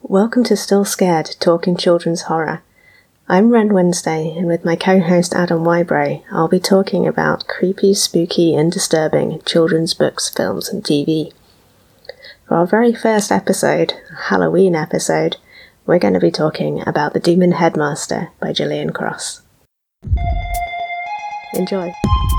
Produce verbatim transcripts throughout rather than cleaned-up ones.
Welcome to Still Scared, Talking Children's Horror. I'm Ren Wednesday, and with my co-host Adam Wybray, I'll be talking about creepy, spooky, and disturbing children's books, films, and T V. For our very first episode, Halloween episode, we're going to be talking about The Demon Headmaster by Gillian Cross. Enjoy.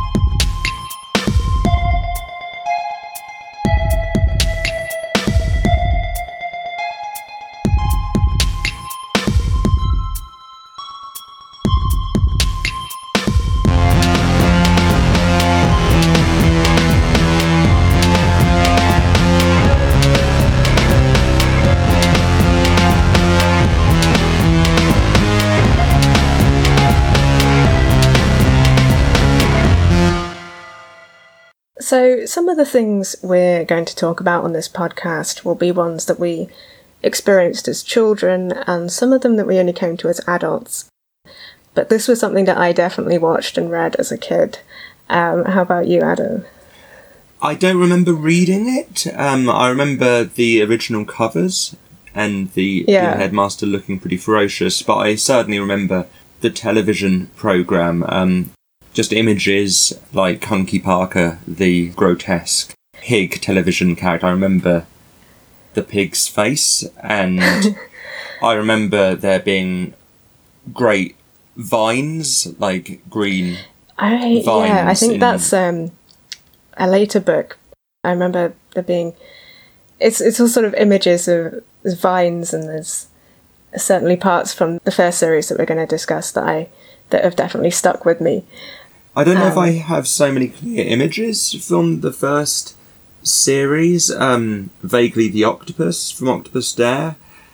So some of the things we're going to talk about on this podcast will be ones that we experienced as children, and some of them that we only came to as adults. But this was something that I definitely watched and read as a kid. Um, how about you, Adam? I don't remember reading it. Um, I remember the original covers and the, yeah. the headmaster looking pretty ferocious, but I certainly remember the television programme. Um, Just images like Hunky Parker, the grotesque pig television character. I remember the pig's face, and I remember there being great vines, like green I, vines. Yeah, I think in... that's um, a later book. I remember there being... It's it's all sort of images of vines, and there's certainly parts from the first series that we're going to discuss that I that have definitely stuck with me. I don't know um, if I have so many clear images from the first series, um, vaguely the octopus from Octopus Dare,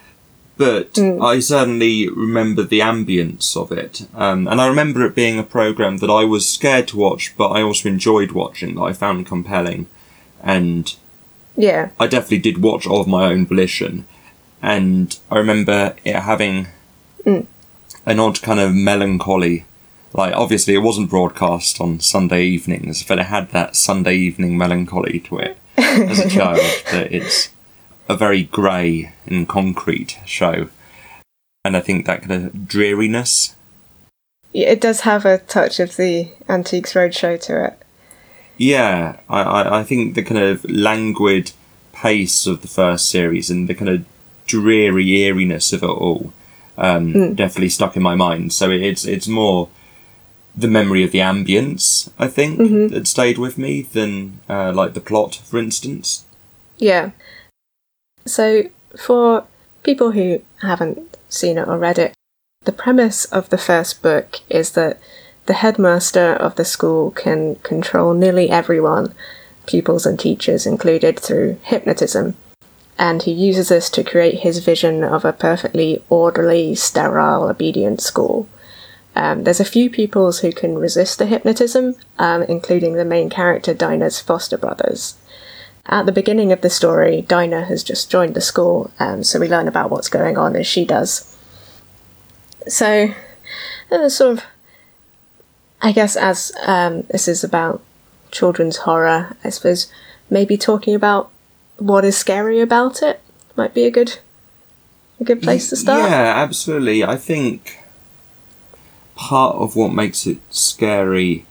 but mm. I certainly remember the ambience of it, um, and I remember it being a programme that I was scared to watch, but I also enjoyed watching, that I found compelling, and yeah, I definitely did watch of my own volition, and I remember it having mm. an odd kind of melancholy. Like, obviously it wasn't broadcast on Sunday evenings, but it had that Sunday evening melancholy to it as a child, that it's a very grey and concrete show. And I think that kind of dreariness. Yeah, it does have a touch of the Antiques Roadshow to it. Yeah, I, I, I think the kind of languid pace of the first series and the kind of dreary eeriness of it all um, mm. definitely stuck in my mind. So it's it's more the memory of the ambience, I think, mm-hmm. that stayed with me than, uh, like, the plot, for instance. Yeah. So, for people who haven't seen it or read it, the premise of the first book is that the headmaster of the school can control nearly everyone, pupils and teachers included, through hypnotism. And he uses this to create his vision of a perfectly orderly, sterile, obedient school. Um, there's a few pupils who can resist the hypnotism, um, including the main character Dinah's foster brothers. At the beginning of the story, Dinah has just joined the school, um, so we learn about what's going on as she does. So, uh, sort of, I guess as um, this is about children's horror, I suppose maybe talking about what is scary about it might be a good, a good place to start. Yeah, absolutely. I think part of what makes it scary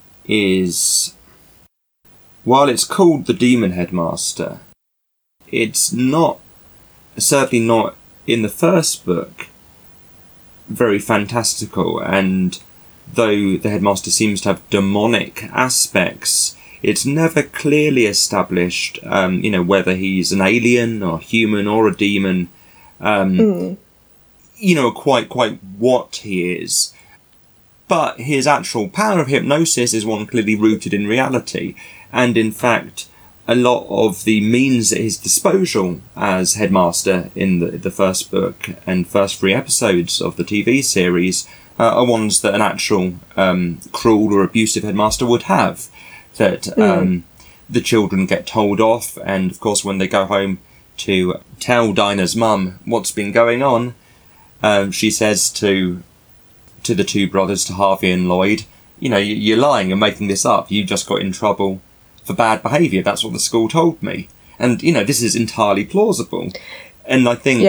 is, while it's called The Demon Headmaster, it's not, certainly not in the first book, very fantastical, and though the headmaster seems to have demonic aspects, it's never clearly established, um, you know, whether he's an alien or human or a demon, um, mm. you know, quite, quite what he is. But his actual power of hypnosis is one clearly rooted in reality. And in fact, a lot of the means at his disposal as headmaster in the, the first book and first three episodes of the T V series uh, are ones that an actual um, cruel or abusive headmaster would have. That um, mm. the children get told off, and of course when they go home to tell Dinah's mum what's been going on, um, she says to... to the two brothers, to Harvey and Lloyd, you know, you're lying and making this up. You just got in trouble for bad behaviour. That's what the school told me. And, you know, this is entirely plausible. And I think yeah.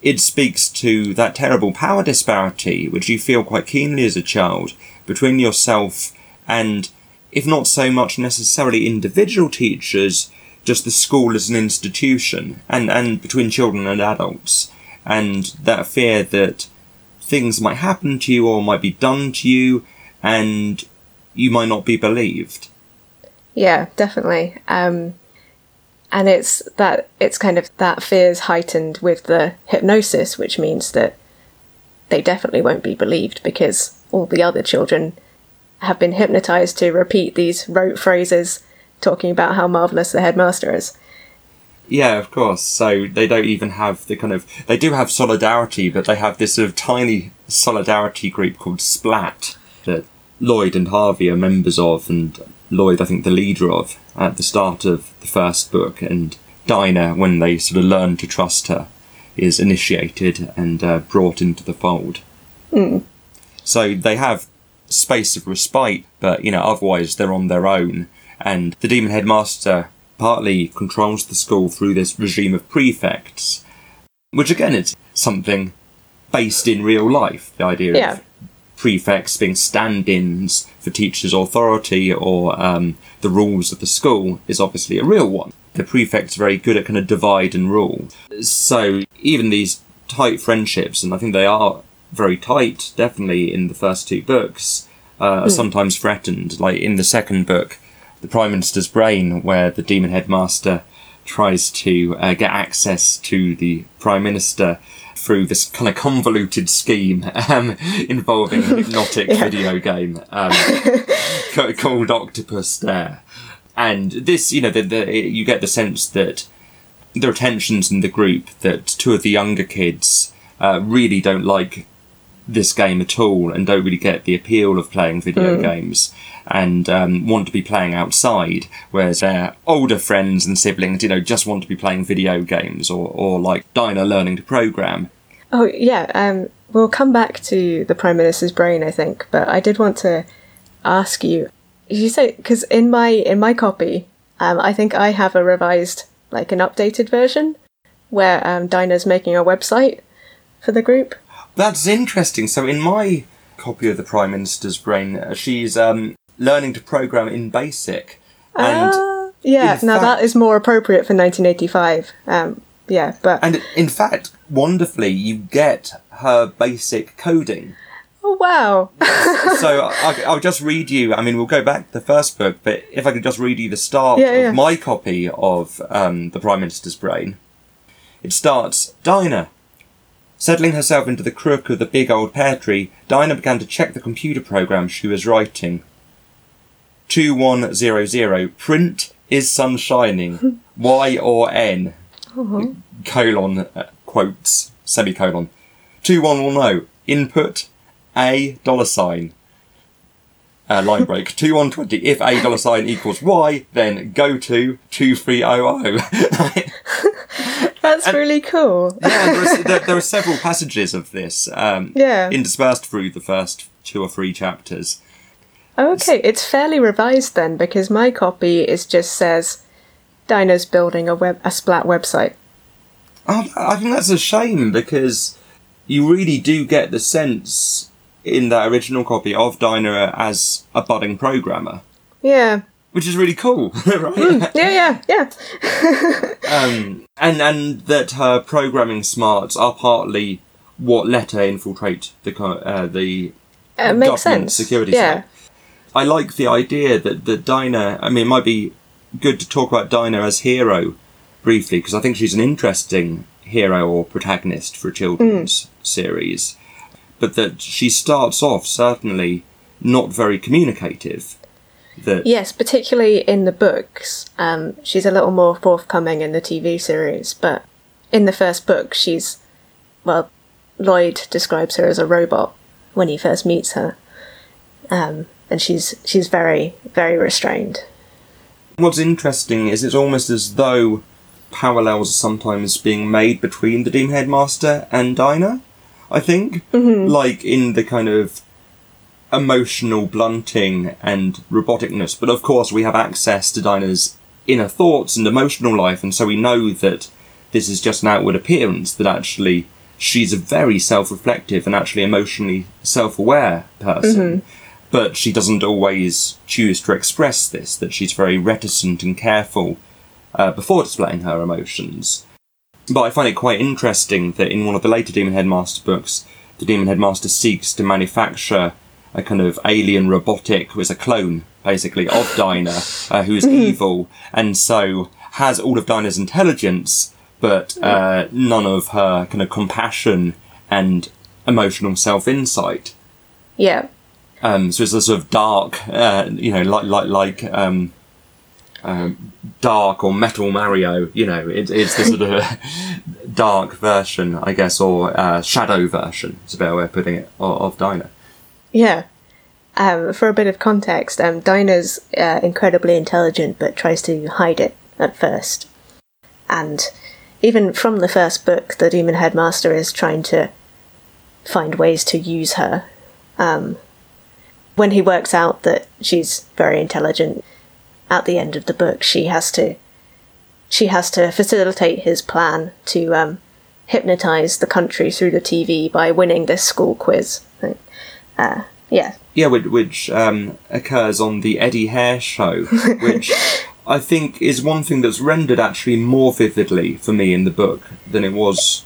it speaks to that terrible power disparity which you feel quite keenly as a child between yourself and, if not so much necessarily individual teachers, just the school as an institution, and, and between children and adults. And that fear that things might happen to you or might be done to you and you might not be believed. Yeah, definitely. Um, and it's that it's kind of that fear's heightened with the hypnosis, which means that they definitely won't be believed because all the other children have been hypnotized to repeat these rote phrases talking about how marvellous the headmaster is. Yeah, of course. So they don't even have the kind of... They do have solidarity, but they have this sort of tiny solidarity group called Splat that Lloyd and Harvey are members of, and Lloyd, I think, the leader of, at the start of the first book. And Dinah, when they sort of learn to trust her, is initiated and uh, brought into the fold. Mm. So they have space of respite, but, you know, otherwise they're on their own. And the Demon Headmaster partly controls the school through this regime of prefects, which again is something based in real life. The idea yeah. of prefects being stand-ins for teachers' authority or um, the rules of the school is obviously a real one. The prefects are very good at kind of divide and rule. So even these tight friendships, and I think they are very tight, definitely in the first two books, uh, are mm. sometimes threatened. Like in the second book, The Prime Minister's Brain, where the Demon Headmaster tries to uh, get access to the Prime Minister through this kind of convoluted scheme um, involving a hypnotic yeah. video game um, called Octopus Stare. And this, you know, the, the, you get the sense that there are tensions in the group, that two of the younger kids uh, really don't like this game at all and don't really get the appeal of playing video mm. games and um, want to be playing outside, whereas their older friends and siblings, you know, just want to be playing video games or, or like Dinah learning to program. Oh, yeah, um, we'll come back to the Prime Minister's Brain, I think, but I did want to ask you, you say, because in my in my copy, um, I think I have a revised, like an updated version, where um, Dinah's making a website for the group. That's interesting. So in my copy of the Prime Minister's Brain, uh, she's um, learning to program in BASIC. And uh, yeah, now fact, that is more appropriate for nineteen eighty-five. Um, yeah, but and in fact, wonderfully, you get her basic coding. Oh, wow. So I'll, I'll just read you, I mean, we'll go back to the first book, but if I could just read you the start yeah, yeah. of my copy of um, The Prime Minister's Brain. It starts, Dinah. Settling herself into the crook of the big old pear tree, Dinah began to check the computer program she was writing. two one zero zero, print, is sun shining, Y or N, uh-huh. colon, uh, quotes, semicolon. two one one zero, input, A, dollar sign. Uh, line break. two one twenty. If A dollar sign equals Y, then go to two three zero zero. That's and, really cool. Yeah, there are, there, there are several passages of this um, yeah. interspersed through the first two or three chapters. Okay, it's fairly revised then, because my copy is just says Dinah's building a web a Splat website. Oh, I think that's a shame, because you really do get the sense in that original copy of Dinah as a budding programmer. Yeah. Which is really cool, right? Mm, yeah, yeah, yeah. um, and, and that her programming smarts are partly what let her infiltrate the uh, the uh, government sense. security yeah. side. I like the idea that, that Dinah, I mean, it might be good to talk about Dinah as hero briefly, because I think she's an interesting hero or protagonist for a children's mm. series. But that she starts off certainly not very communicative. That yes, particularly in the books. Um, she's a little more forthcoming in the T V series, but in the first book she's, well, Lloyd describes her as a robot when he first meets her. Um, and she's she's very, very restrained. What's interesting is it's almost as though parallels are sometimes being made between the Demon Headmaster and Dinah, I think. Mm-hmm. Like in the kind of emotional blunting and roboticness. But of course we have access to Dinah's inner thoughts and emotional life, and so we know that this is just an outward appearance, that actually she's a very self-reflective and actually emotionally self-aware person. Mm-hmm. But she doesn't always choose to express this, that she's very reticent and careful uh, before displaying her emotions. But I find it quite interesting that in one of the later Demon Headmaster books, the Demon Headmaster seeks to manufacture a kind of alien robotic, who is a clone, basically, of Dinah, uh, who is evil, and so has all of Dinah's intelligence, but uh, none of her kind of compassion and emotional self-insight. Yeah. Um, so it's a sort of dark, uh, you know, like like like um, um, Dark or Metal Mario. You know, it, it's the sort of dark version, I guess, or uh, shadow version. Is a better way of putting it, of, of Dinah. Yeah. Um, for a bit of context, um, Dinah's uh, incredibly intelligent, but tries to hide it at first. And even from the first book, the Demon Headmaster is trying to find ways to use her. Um, when he works out that she's very intelligent, at the end of the book, she has to she has to facilitate his plan to um, hypnotise the country through the T V by winning this school quiz. Uh, yeah. Yeah, which, which um, occurs on the Eddie Hare show, which I think is one thing that's rendered actually more vividly for me in the book than it was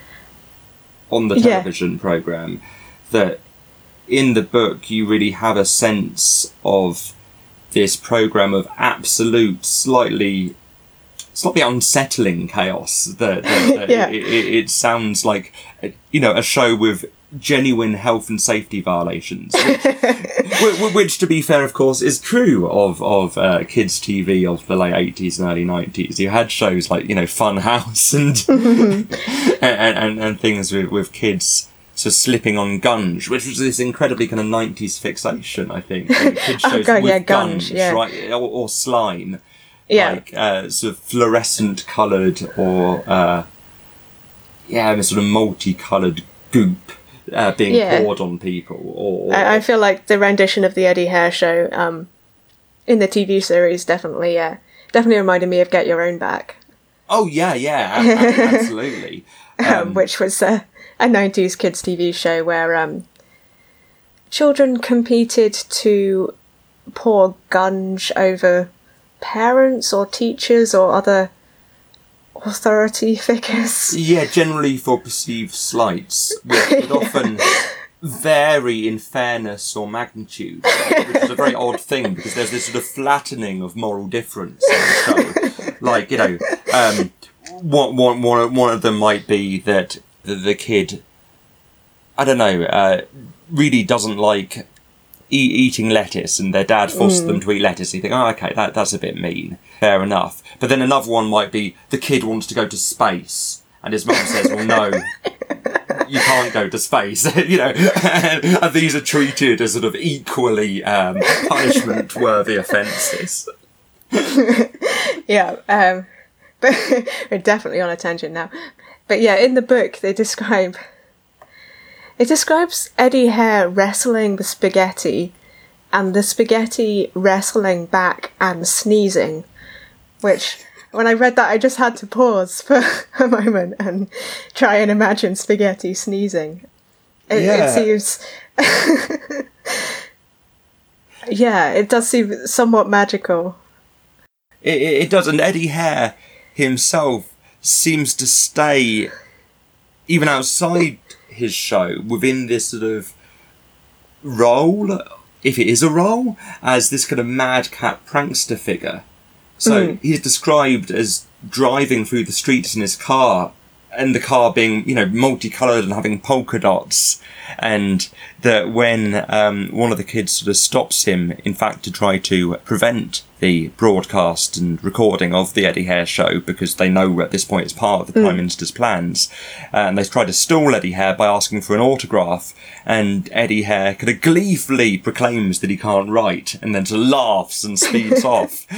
on the television yeah. programme. That in the book you really have a sense of this programme of absolute, slightly slightly unsettling chaos. That, that, that yeah. it, it, it sounds like, you know, a show with genuine health and safety violations, which, which, to be fair, of course, is true of of uh, kids' T V of the late eighties and early nineties. You had shows like, you know, Fun House and and, and and things with with kids sort of slipping on gunge, which was this incredibly kind of nineties fixation, I think. Kids shows oh, God, with yeah, gunge, gunge yeah. right, or, or slime, yeah, like uh, sort of fluorescent coloured or uh, yeah, sort of multi-coloured goop. Uh, being yeah. poured on people, or, or I, I feel like the rendition of the Eddie Hare show um, in the T V series definitely, yeah, uh, definitely reminded me of Get Your Own Back. Oh yeah, yeah, a- a- absolutely. Um, Um, which was uh, a nineties kids T V show where um, children competed to pour gunge over parents or teachers or other authority figures. Yeah, generally for perceived slights, which would often vary in fairness or magnitude, which is a very odd thing because there's this sort of flattening of moral difference in the show. Like, you know, um, one, one, one, one of them might be that the, the kid, I don't know, uh, really doesn't like e- eating lettuce, and their dad forces mm. them to eat lettuce. You think, oh, okay, that that's a bit mean. Fair enough. But then another one might be the kid wants to go to space, and his mum says, well, no, you can't go to space. You know, and these are treated as sort of equally um, punishment-worthy offences. Yeah, um, but we're definitely on a tangent now. But yeah, in the book they describe it describes Eddie Hare wrestling the spaghetti, and the spaghetti wrestling back and sneezing. Which, when I read that, I just had to pause for a moment and try and imagine spaghetti sneezing. It, yeah. it seems... yeah, it does seem somewhat magical. It, it, it does, and Eddie Hare himself seems to stay, even outside his show, within this sort of role, if it is a role, as this kind of madcap prankster figure. So mm. he's described as driving through the streets in his car, and the car being, you know, multicoloured and having polka dots, and that when um, one of the kids sort of stops him, in fact, to try to prevent the broadcast and recording of the Eddie Hare show, because they know at this point it's part of the mm. Prime Minister's plans, and they try to stall Eddie Hare by asking for an autograph, and Eddie Hare kind of gleefully proclaims that he can't write, and then sort of laughs and speeds off.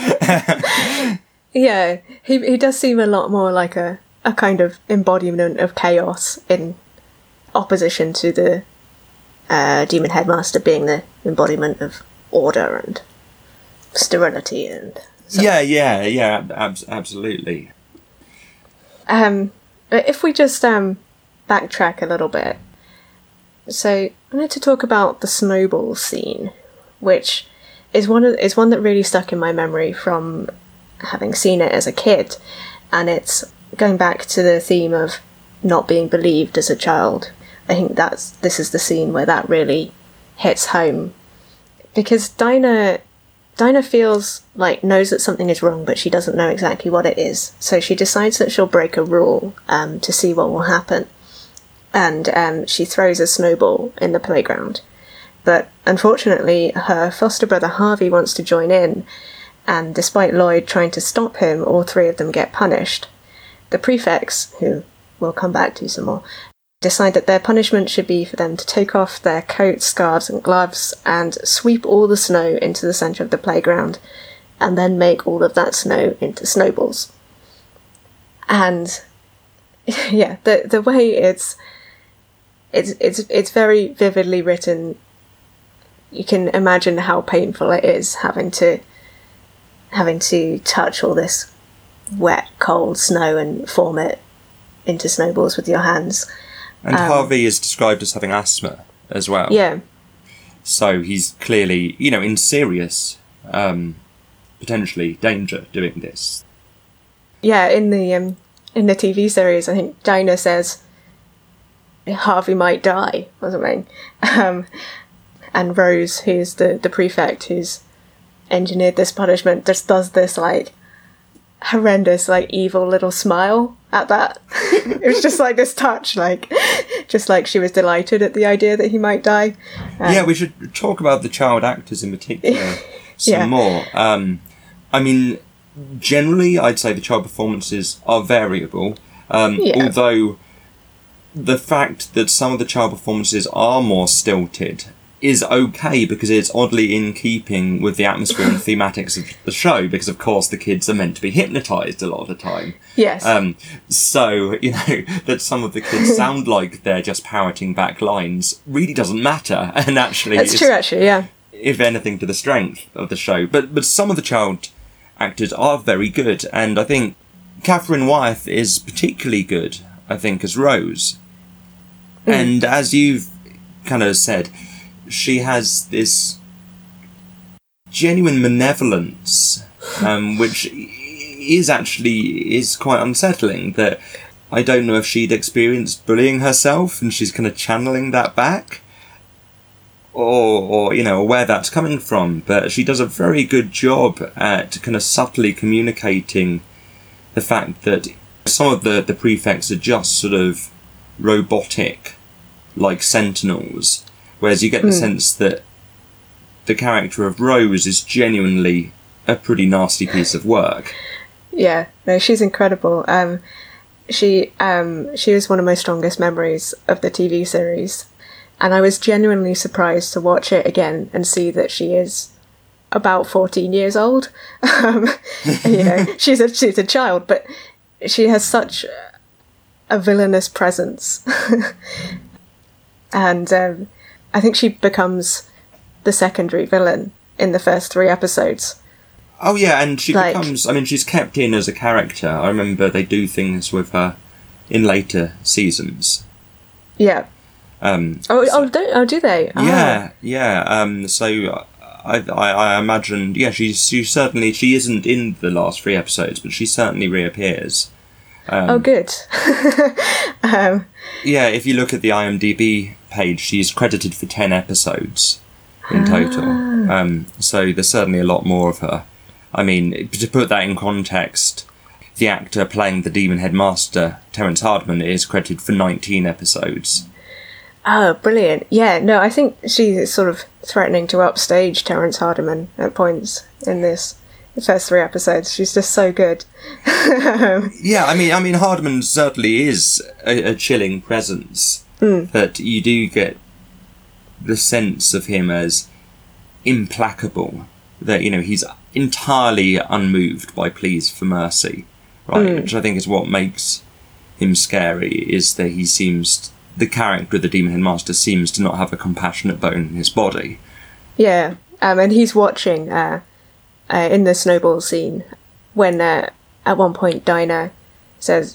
Yeah, he he does seem a lot more like a a kind of embodiment of chaos in opposition to the uh, Demon Headmaster being the embodiment of order and sterility and so. yeah yeah yeah ab- absolutely. Um if we just um backtrack a little bit. So I wanted to talk about the snowball scene, which is one of, is one that really stuck in my memory from having seen it as a kid, and it's going back to the theme of not being believed as a child. I think that's this is the scene where that really hits home, because Dinah Dinah feels like knows that something is wrong, but she doesn't know exactly what it is. So she decides that she'll break a rule um, to see what will happen, and um, she throws a snowball in the playground. But unfortunately, her foster brother Harvey wants to join in, and despite Lloyd trying to stop him, all three of them get punished. The prefects, who we'll come back to some more, decide that their punishment should be for them to take off their coats, scarves and gloves and sweep all the snow into the centre of the playground, and then make all of that snow into snowballs. And yeah, the the way it's it's it's it's very vividly written. You can imagine how painful it is having to having to touch all this wet, cold snow and form it into snowballs with your hands. And um, Harvey is described as having asthma as well. Yeah. So he's clearly, you know, in serious, um, potentially danger doing this. Yeah, in the um, in the T V series, I think Dinah says Harvey might die or something. Um, and Rose, who's the, the prefect who's engineered this punishment, just does this, like, horrendous, like, evil little smile at that. It was just like this touch, like, just like she was delighted at the idea that he might die. Um, yeah, we should talk about the child actors in particular some yeah. more. Um, I mean, generally, I'd say the child performances are variable, um, yeah. although the fact that some of the child performances are more stilted is okay because it's oddly in keeping with the atmosphere and thematics of the show, because of course the kids are meant to be hypnotised a lot of the time. Yes. Um, so, you know, that some of the kids sound like they're just parroting back lines really doesn't matter, and actually That's it's, true, actually, yeah. if anything, to the strength of the show. But but some of the child actors are very good, and I think Catherine Wyeth is particularly good, I think, as Rose. Mm. And as you've kind of said, she has this genuine malevolence, um, which is actually is quite unsettling. That I don't know if she'd experienced bullying herself and she's kind of channeling that back, or, or you know, where that's coming from. But she does a very good job at kind of subtly communicating the fact that some of the, the prefects are just sort of robotic, like sentinels. Whereas you get the mm. sense that the character of Rose is genuinely a pretty nasty piece of work. Yeah, no, she's incredible. Um, she um, she was one of my strongest memories of the T V series, and I was genuinely surprised to watch it again and see that she is about fourteen years old. Um, you know, she's a she's a child, but she has such a villainous presence, and. Um, I think she becomes the secondary villain in the first three episodes. Oh yeah, and she like, becomes, I mean, she's kept in as a character. I remember they do things with her in later seasons. Yeah. Um, oh, so, oh, do, oh, do they? Oh. Yeah, yeah. Um, so I, I, I imagined, yeah, she's, she certainly, she isn't in the last three episodes, but she certainly reappears. Um, oh, good. um, yeah, if you look at the I M D B page, she's credited for ten episodes in total. Ah. Um, so there's certainly a lot more of her. I mean, to put that in context, the actor playing the Demon Headmaster, Terence Hardman, is credited for nineteen episodes. Oh, brilliant. Yeah, no, I think she's sort of threatening to upstage Terence Hardman at points in this. The first three episodes, she's just so good. yeah, I mean, I mean, Hardman certainly is a, a chilling presence. Mm. But you do get the sense of him as implacable. That, you know, he's entirely unmoved by pleas for mercy, right? Mm. Which I think is what makes him scary. Is that he seems, the character of the Demon Headmaster seems to not have a compassionate bone in his body. Yeah, um, and he's watching. Uh, Uh, in the snowball scene, when uh, at one point Dinah says,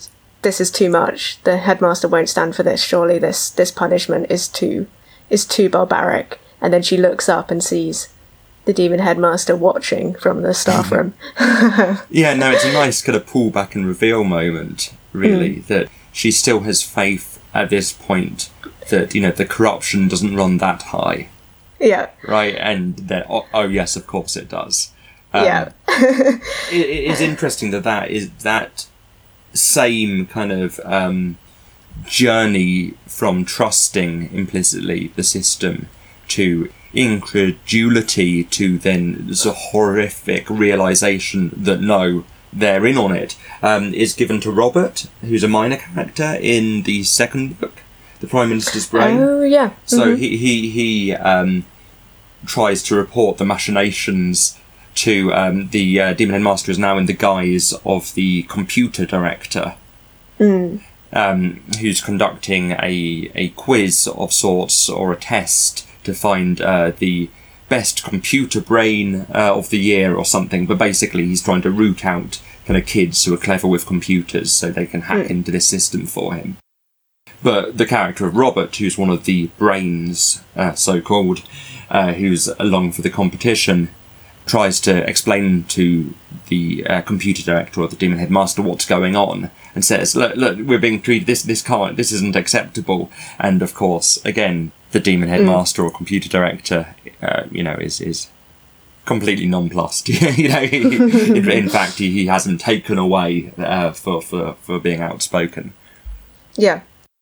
this is too much. The headmaster won't stand for this. Surely this this punishment is too is too barbaric. And then she looks up and sees the demon headmaster watching from the staff room. Yeah, no, it's a nice kind of pull back and reveal moment, really, mm. that she still has faith at this point that, you know, the corruption doesn't run that high. Yeah. Right, and then, oh, oh yes, of course it does. Um, yeah. it, it is interesting that that is that same kind of um, journey from trusting implicitly the system to incredulity to then this horrific realization that no, they're in on it, um, is given to Robert, who's a minor character in the second book, The Prime Minister's Brain. Oh, yeah. Mm-hmm. So he he he um, tries to report the machinations to um, the uh, Demon Headmaster, is now in the guise of the computer director, mm. um, who's conducting a a quiz of sorts or a test to find uh, the best computer brain uh, of the year or something, but basically he's trying to root out kind of kids who are clever with computers so they can hack mm. into this system for him. But the character of Robert, who's one of the brains, uh, so-called, uh, who's along for the competition, tries to explain to the uh, computer director or the demon headmaster what's going on, and says, look, look, we're being treated, this, this can't, this isn't acceptable. And of course, again, the demon headmaster mm. or computer director, uh, you know, is, is completely nonplussed. you know, he, in, in fact, he, he hasn't taken away, uh, for, for, for being outspoken. Yeah.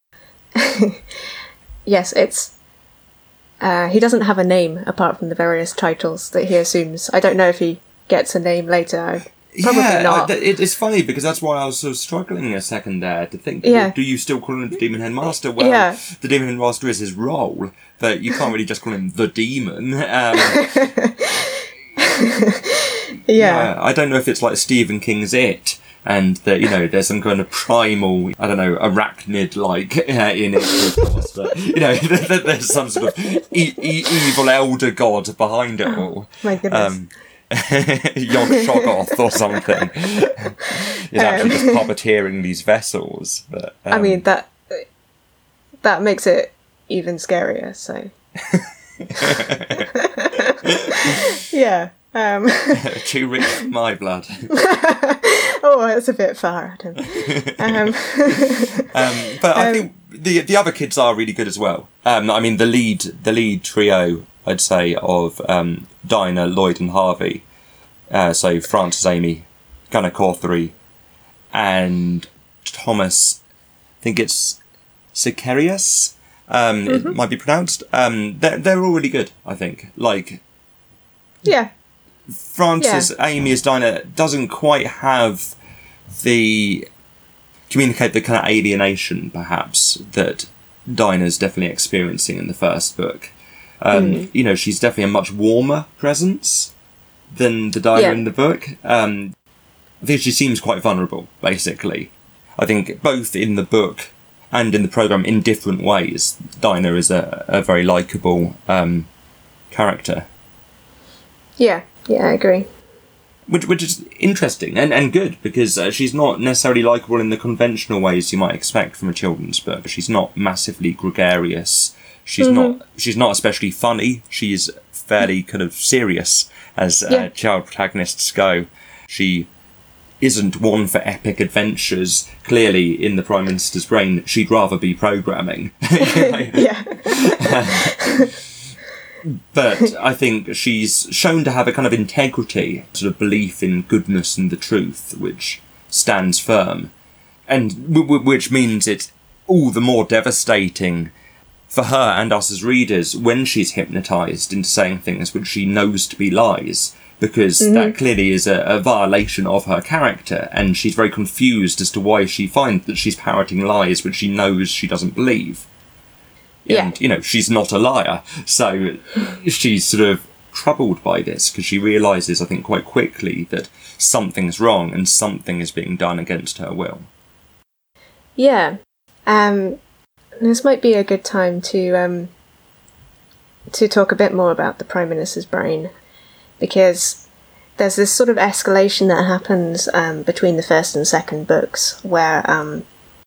Yes, it's, Uh, he doesn't have a name apart from the various titles that he assumes. I don't know if he gets a name later. Probably yeah, not. I, it, it's funny because that's why I was sort of struggling a second there to think, yeah. do you still call him the Demon Headmaster? Well, yeah. the Demon Headmaster is his role, but you can't really just call him the Demon. Um, yeah. yeah. I don't know if it's like Stephen King's It, and that, you know, there's some kind of primal, I don't know, arachnid-like uh, in it, of course, but, you know, there's some sort of e- e- evil elder god behind it all. My goodness. Um, Yog Shoggoth or something. He's actually um, just puppeteering these vessels. But, um, I mean, that that makes it even scarier, so... yeah. Um. Too rich for my blood. Oh, that's a bit far, Adam. Um, um, but I um, think the the other kids are really good as well. Um, I mean, the lead the lead trio, I'd say, of um, Dinah, Lloyd, and Harvey. Uh, so Frances Amy, Gunnar Cawthorey, and Thomas. I think it's Sicarius. Um, mm-hmm. It might be pronounced. Um, they're they're all really good. I think. Like. Yeah. Frances yeah. Amy as Dinah doesn't quite have the communicate the kind of alienation, perhaps, that Dinah's definitely experiencing in the first book. Um, mm. You know, she's definitely a much warmer presence than the Dinah yeah. in the book. Um, I think she seems quite vulnerable, basically. I think both in the book and in the programme, in different ways, Dinah is a, a very likeable um, character. Yeah. Yeah, I agree. Which which is interesting and, and good, because uh, she's not necessarily likeable in the conventional ways you might expect from a children's book. She's not massively gregarious. She's mm-hmm. not she's not especially funny. She's fairly kind of serious as uh, yeah. child protagonists go. She isn't one for epic adventures. Clearly, in the Prime Minister's Brain, she'd rather be programming. yeah. But I think she's shown to have a kind of integrity, sort of belief in goodness and the truth, which stands firm. And w- w- which means it's all the more devastating for her and us as readers when she's hypnotised into saying things which she knows to be lies, because mm-hmm. that clearly is a, a violation of her character, and she's very confused as to why she finds that she's parroting lies which she knows she doesn't believe. Yeah. And, you know, she's not a liar, so she's sort of troubled by this, because she realises, I think, quite quickly that something's wrong and something is being done against her will. Yeah. Um, this might be a good time to um, to talk a bit more about the Prime Minister's Brain, because there's this sort of escalation that happens um, between the first and second books, where um,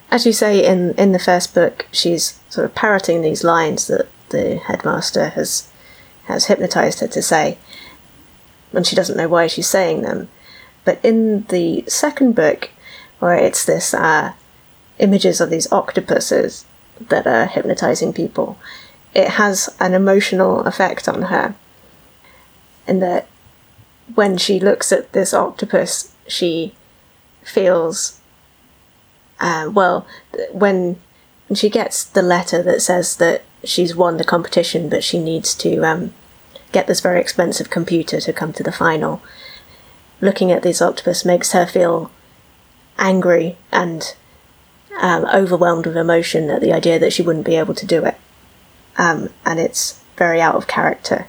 as you say in, in the first book, she's sort of parroting these lines that the headmaster has has hypnotised her to say, and she doesn't know why she's saying them. But in the second book, where it's this uh, images of these octopuses that are hypnotising people, it has an emotional effect on her. In that when she looks at this octopus, she feels, uh, well, when she gets the letter that says that she's won the competition, but she needs to um, get this very expensive computer to come to the final, looking at this octopus makes her feel angry and um, overwhelmed with emotion at the idea that she wouldn't be able to do it. Um, and it's very out of character.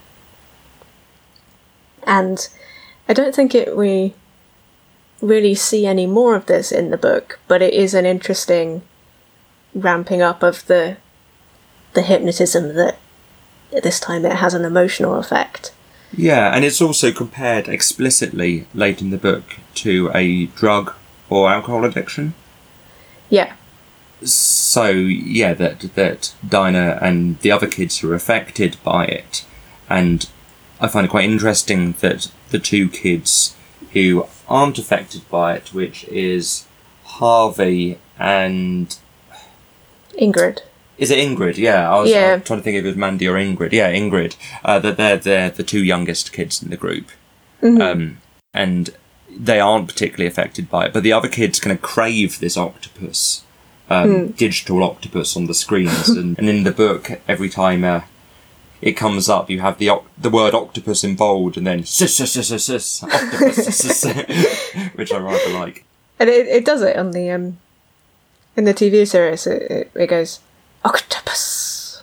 And I don't think it we really see any more of this in the book, but it is an interesting ramping up of the the hypnotism that this time it has an emotional effect. Yeah, and it's also compared explicitly late in the book to a drug or alcohol addiction. Yeah. So, yeah, that that Dinah and the other kids are affected by it. And I find it quite interesting that the two kids who aren't affected by it, which is Harvey and... Ingrid. Is it Ingrid? Yeah, I was, yeah. I was trying to think if it was Mandy or Ingrid. Yeah, Ingrid. Uh, that they're, they're the two youngest kids in the group. Mm-hmm. Um, and they aren't particularly affected by it. But the other kids kind of crave this octopus, um, mm. digital octopus on the screens. and, and in the book, every time uh, it comes up, you have the oc- the word octopus in bold and then sis, sis, sis, sis, sis, octopus, sis, sis, which I rather like. And it, it does it on the... Um, in the T V series, it, it, it goes... octopus.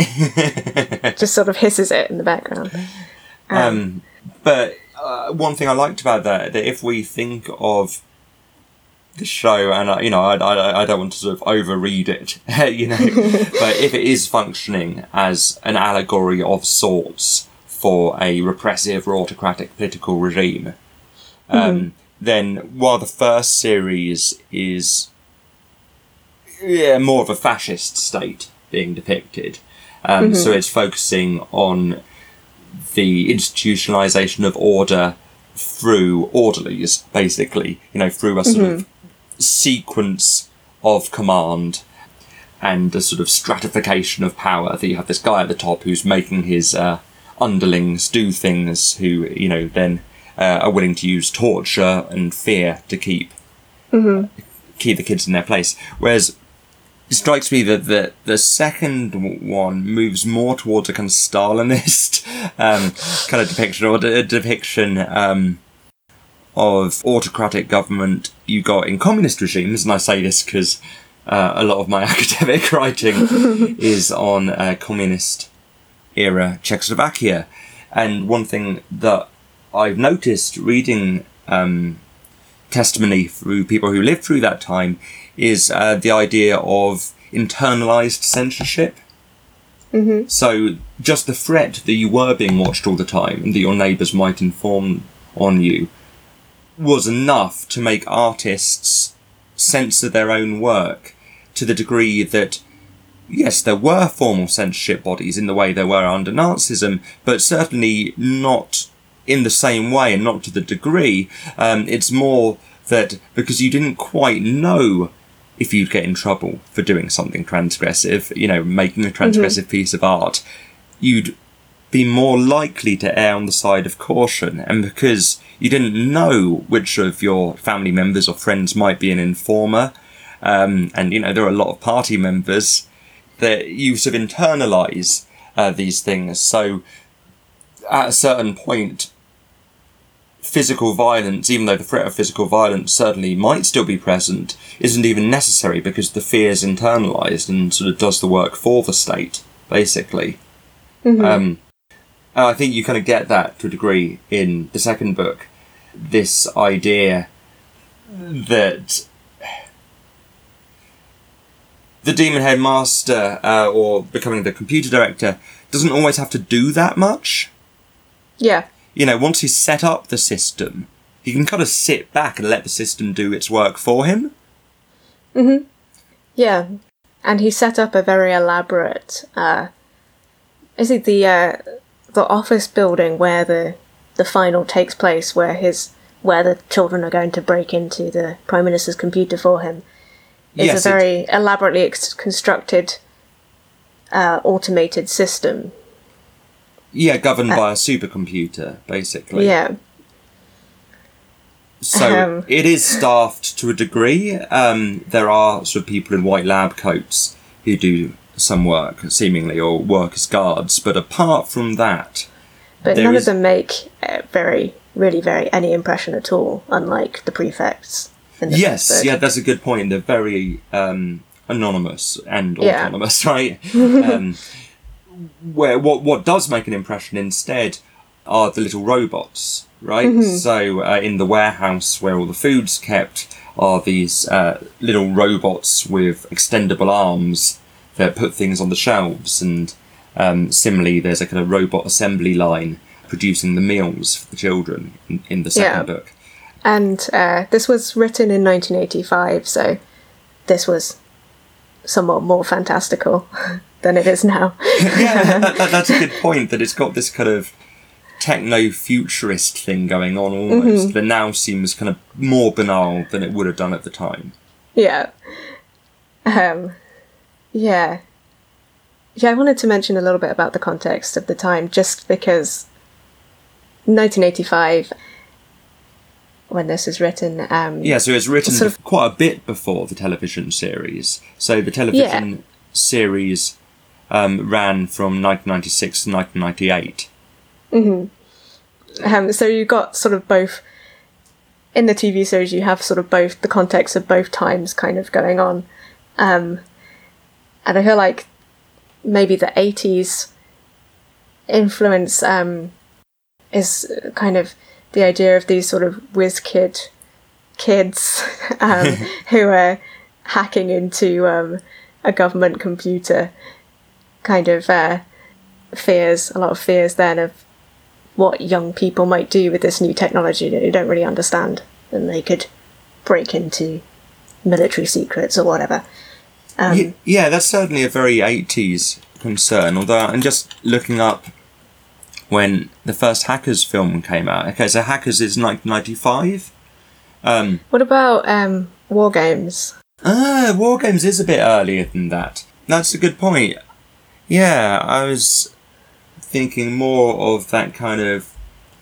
Just sort of hisses it in the background. Um, um, but uh, one thing I liked about that, that if we think of the show, and I, you know, I, I, I don't want to sort of overread it, you know, but if it is functioning as an allegory of sorts for a repressive or autocratic political regime, um, mm-hmm. then while the first series is yeah, more of a fascist state being depicted. Um, mm-hmm. So it's focusing on the institutionalization of order through orderlies, basically, you know, through a sort mm-hmm. of sequence of command and a sort of stratification of power. That you have this guy at the top who's making his uh, underlings do things who, you know, then uh, are willing to use torture and fear to keep mm-hmm. keep the kids in their place. Whereas it strikes me that the, the second one moves more towards a kind of Stalinist um, kind of depiction, or a depiction um, of autocratic government you got in communist regimes. And I say this because uh, a lot of my academic writing is on uh, communist-era Czechoslovakia. And one thing that I've noticed reading um, testimony through people who lived through that time is uh, the idea of internalised censorship. Mm-hmm. So just the threat that you were being watched all the time and that your neighbours might inform on you was enough to make artists censor their own work to the degree that, yes, there were formal censorship bodies in the way there were under Nazism, but certainly not in the same way and not to the degree. Um, it's more that because you didn't quite know if you'd get in trouble for doing something transgressive, you know, making a transgressive mm-hmm. piece of art, you'd be more likely to err on the side of caution. And because you didn't know which of your family members or friends might be an informer, um, and, you know, there are a lot of party members, that you sort of internalise uh, these things. So at a certain point, physical violence, even though the threat of physical violence certainly might still be present, isn't even necessary because the fear is internalised and sort of does the work for the state, basically. Mm-hmm. Um, and I think you kind of get that to a degree in the second book. This idea that the Demon Headmaster, uh, or becoming the computer director, doesn't always have to do that much. Yeah. You know, once he's set up the system, he can kind of sit back and let the system do its work for him. Mm-hmm. Yeah, and he set up a very elaborate. Uh, is it the uh, the office building where the the final takes place, where his where the children are going to break into the Prime Minister's computer for him? It's Yes, a very it- elaborately ex- constructed, uh, automated system. Yeah, governed by a supercomputer, basically. Yeah, So Um. it is staffed to a degree. Um, there are sort of people in white lab coats who do some work, seemingly, or work as guards. But apart from that, but there none is- of them make uh, very, really, very any impression at all. Unlike the prefects. In the yes, first book. yeah, that's a good point. They're very um, anonymous and Yeah. autonomous, right? um, where what what does make an impression instead are the little robots, right? Mm-hmm. So uh, in the warehouse where all the food's kept are these uh, little robots with extendable arms that put things on the shelves, and um, similarly there's a kind of robot assembly line producing the meals for the children in, in the second Yeah. book. And uh, this was written in nineteen eighty-five, so this was somewhat more fantastical than it is now. Yeah, that, that, that's a good point, that it's got this kind of techno-futurist thing going on almost, Mm-hmm. that now seems kind of more banal than it would have done at the time. Yeah. Um, yeah. Yeah, I wanted to mention a little bit about the context of the time, just because nineteen eighty-five, when this was written, um, Yeah, so it's written Sort of- bef- quite a bit before the television series. So the television Yeah. series um, ran from nineteen ninety-six to nineteen ninety-eight. um, so you got sort of both, in the T V series you have sort of both, the context of both times kind of going on. Um, and I feel like maybe the eighties influence um, is kind of the idea of these sort of whiz kid kids um, who are hacking into um, a government computer, kind of uh, fears, a lot of fears then of what young people might do with this new technology that they don't really understand, and they could break into military secrets or whatever. Um, Ye- yeah, that's certainly a very eighties concern, although I'm just looking up when the first Hackers film came out. Okay, so Hackers is nineteen ninety-five. Um, What about um, War Games? ah, War Games is a bit earlier than that. That's a good point. Yeah, I was thinking more of that kind of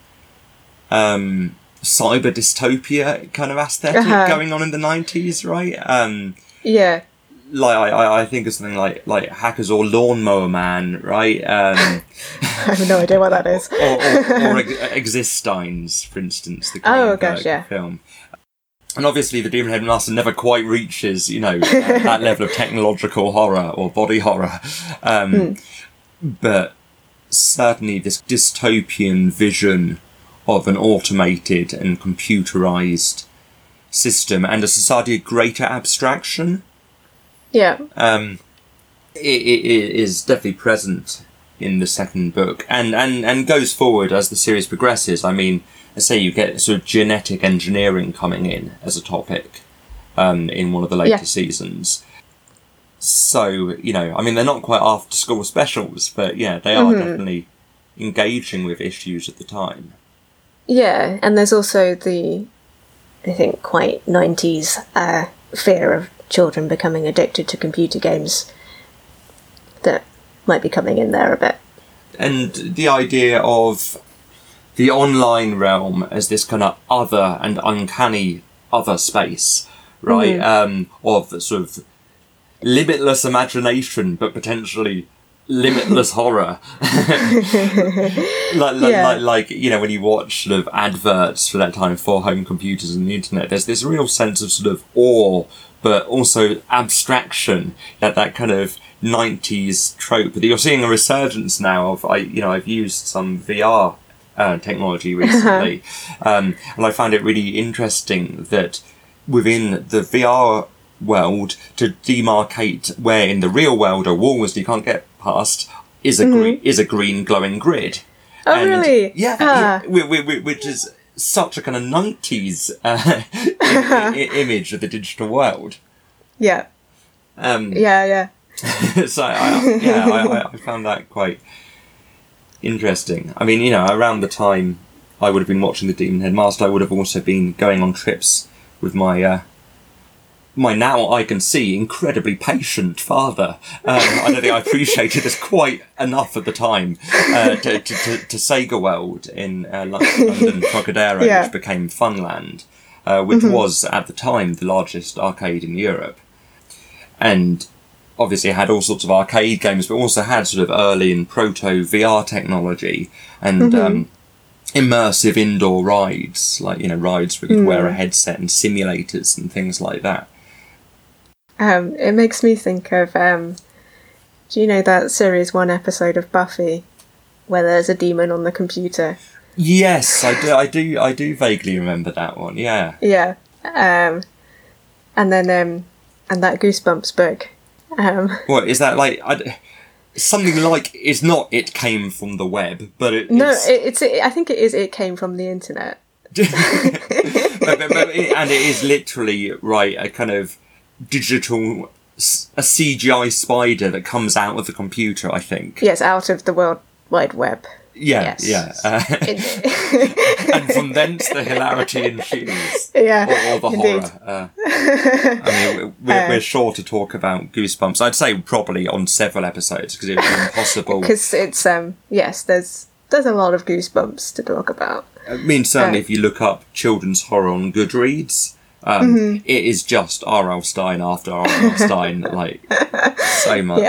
um, cyber dystopia kind of aesthetic Uh-huh. going on in the nineties, right? Um, Yeah, like I, I- I think of something like like Hackers or Lawnmower Man, right? Um, I have no idea what that is. or or, or Ex- Existines, for instance, the Oh, Cronenberg gosh, yeah. film. And obviously, the Demon Headmaster never quite reaches, you know, that, that level of technological horror or body horror. Um, Hmm. But certainly, this dystopian vision of an automated and computerized system and a society of greater abstraction Yeah, um, it, it, it is definitely present in the second book, and, and, and goes forward as the series progresses. I mean, let's say you get sort of genetic engineering coming in as a topic um, in one of the later Yeah. seasons. So, you know, I mean, they're not quite after school specials, but yeah, they are definitely engaging with issues at the time. yeah, and there's also the, I think, quite nineties uh, fear of children becoming addicted to computer games that might be coming in there a bit. And the idea of the online realm as this kind of other and uncanny other space, right? Um, of sort of limitless imagination, but potentially limitless horror. like, like, Yeah. like, like, you know, when you watch sort of adverts for that time for home computers and the internet, there's this real sense of sort of awe, but also abstraction, that that kind of nineties trope that you're seeing a resurgence now of. I, you know, I've used some V R uh, technology recently, um, and I found it really interesting that within the V R world, to demarcate where in the real world are walls you can't get past is a green is a green glowing grid. Oh, And really? Yeah, Ah. yeah whi- whi- whi- which is such a kind of nineties uh, i- i- image of the digital world. Yeah. Um, yeah, yeah. so I, yeah, I, I found that quite interesting. I mean, you know, around the time I would have been watching The Demon Headmaster, I would have also been going on trips with my uh, my now I can see incredibly patient father. Um, I don't think I appreciated this quite enough at the time. Uh, to, to, to, to Sega World in uh, London Trocadero, yeah. which became Funland, uh, which mm-hmm. was at the time the largest arcade in Europe, and obviously it had all sorts of arcade games, but also had sort of early and proto V R technology and. Mm-hmm. Um, immersive indoor rides, like, you know, rides where you'd mm. wear a headset and simulators and things like that. Um, it makes me think of, um, do you know that series one episode of Buffy where there's a demon on the computer? Yes, I do. I do. I do vaguely remember that one. Yeah. Yeah. Um, and then um, and that Goosebumps book. Um, what is that like? I, Something like it's not. It came from the web, but it, no, it's... It, it's. It, I think it is. It came from the internet, but, but, but it, and it is literally right. A kind of digital, a C G I spider that comes out of the computer. I think. Yes, out of the World Wide Web. Yeah, yes. yeah. Uh, and from thence the hilarity ensues. Yeah, or, or the indeed. horror. Uh, I mean, we're, uh, we're sure to talk about Goosebumps. I'd say probably on several episodes because it would be impossible. Because it's um yes, there's there's a lot of Goosebumps to talk about. I mean, certainly uh, if you look up children's horror on Goodreads, um, mm-hmm. it is just R L Stein after R L Stein, like so much.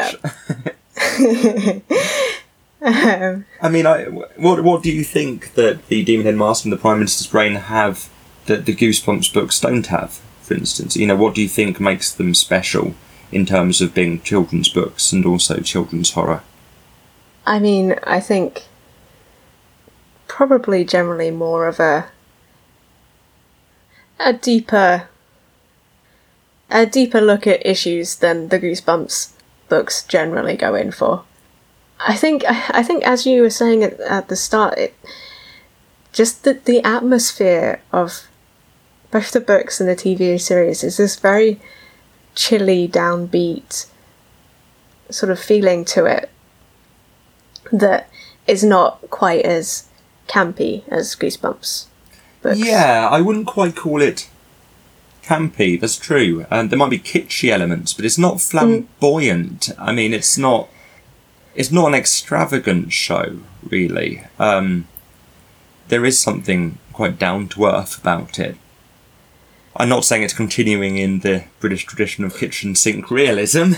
Yeah. Um, I mean, I, what what do you think that the Demon Headmaster and the Prime Minister's Brain have that the Goosebumps books don't have, for instance? You know, what do you think makes them special in terms of being children's books and also children's horror? I mean, I think probably generally more of a a deeper a deeper look at issues than the Goosebumps books generally go in for. I think, I think, as you were saying at, at the start, it just the the atmosphere of both the books and the T V series is this very chilly, downbeat sort of feeling to it that is not quite as campy as Goosebumps books. Yeah, I wouldn't quite call it campy. That's true. And um, there might be kitschy elements, but it's not flamboyant. Mm. I mean, it's not. It's not an extravagant show, really. Um, there is something quite down-to-earth about it. I'm not saying it's continuing in the British tradition of kitchen sink realism,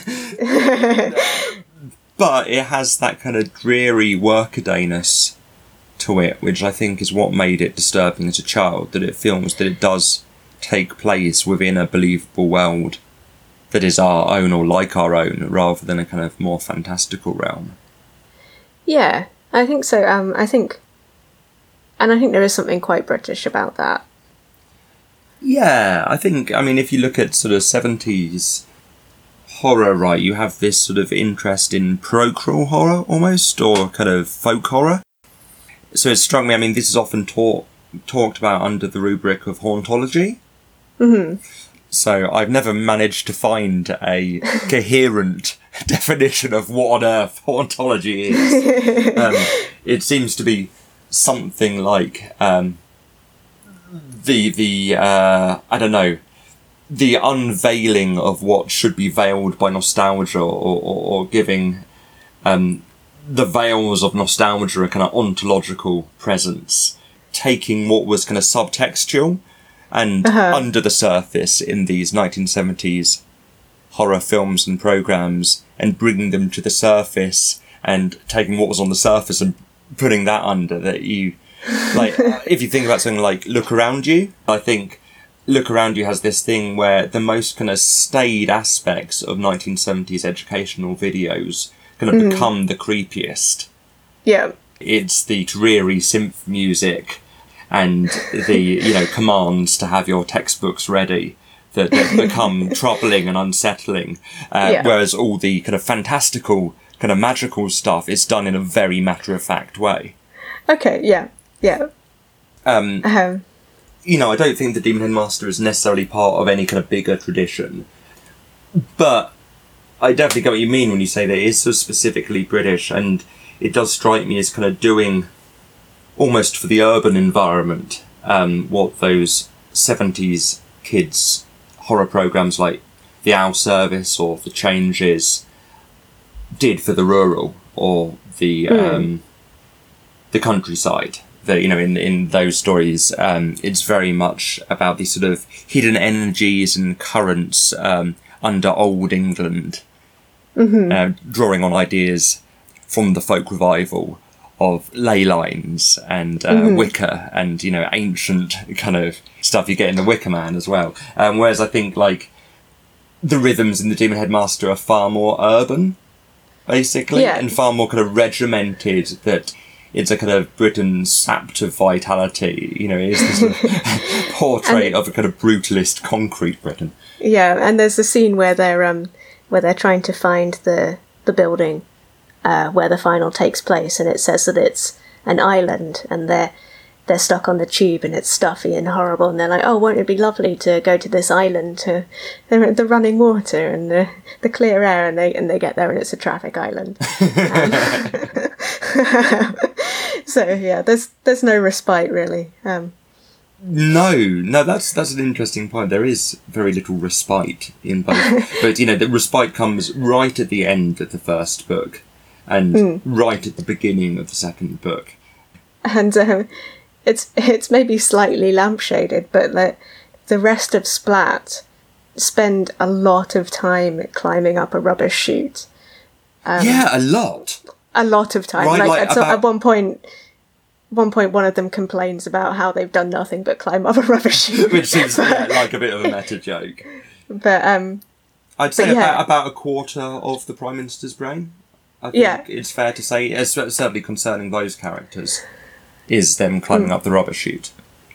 but it has that kind of dreary workadayness to it, which I think is what made it disturbing as a child, that it feels that it does take place within a believable world that is our own or like our own, rather than a kind of more fantastical realm. Yeah, I think so. Um, I think, and I think there is something quite British about that. Yeah, I think, I mean, if you look at sort of seventies horror, right, you have this sort of interest in parochial horror, almost, or kind of folk horror. So it struck me, I mean, this is often taught, talked about under the rubric of hauntology. Mm-hmm. So I've never managed to find a coherent definition of what on earth hauntology is. Um, it seems to be something like um, the the uh, I don't know, the unveiling of what should be veiled by nostalgia, or or, or giving um, the veils of nostalgia a kind of ontological presence, taking what was kind of subtextual and uh-huh. under the surface in these nineteen seventies horror films and programs, and bringing them to the surface, and taking what was on the surface and putting that under. That you, like, if you think about something like Look Around You, I think Look Around You has this thing where the most kind of staid aspects of nineteen seventies educational videos kind of mm. become the creepiest. Yeah. It's the dreary synth music and the, you know, commands to have your textbooks ready that, that become troubling and unsettling. Uh, yeah. Whereas all the kind of fantastical, kind of magical stuff is done in a very matter-of-fact way. Okay, yeah, yeah. Um, uh-huh. You know, I don't think the Demon Headmaster is necessarily part of any kind of bigger tradition. But I definitely get what you mean when you say that it is so specifically British, and it does strike me as kind of doing, almost for the urban environment, um, what those seventies kids horror programs like The Owl Service or The Changes did for the rural or the mm. um, the countryside. That, you know, in in those stories, um, it's very much about these sort of hidden energies and currents um, under old England, mm-hmm. uh, drawing on ideas from the folk revival of ley lines and uh, mm-hmm. Wicker and, you know, ancient kind of stuff you get in the Wicker Man as well. Um, whereas I think, like, the rhythms in the Demon Headmaster are far more urban, basically, yeah. and far more kind of regimented, that it's a kind of Britain sapped of vitality, you know, it is this sort of portrait and, of a kind of brutalist concrete Britain. Yeah, and there's a scene where they're um where they're trying to find the the building uh, where the final takes place, and it says that it's an island, and they're they're stuck on the tube, and it's stuffy and horrible, and they're like, oh, won't it be lovely to go to this island, to the, the running water and the, the clear air, and they and they get there and it's a traffic island. um, so yeah, there's there's no respite really. Um, no, no, that's that's an interesting point. There is very little respite in both, but you know, the respite comes right at the end of the first book, and mm. right at the beginning of the second book, and. Um, It's it's maybe slightly lampshaded, but the, the rest of Splat spend a lot of time climbing up a rubbish chute. Um, yeah, a lot. A lot of time. Right, like, like at, about... at one point, one point, one of them complains about how they've done nothing but climb up a rubbish chute, which seems yeah, like a bit of a meta joke. But um, I'd say but, yeah. about about a quarter of the Prime Minister's brain. I think yeah. it's fair to say, certainly concerning those characters, is them climbing mm. up the rubbish chute.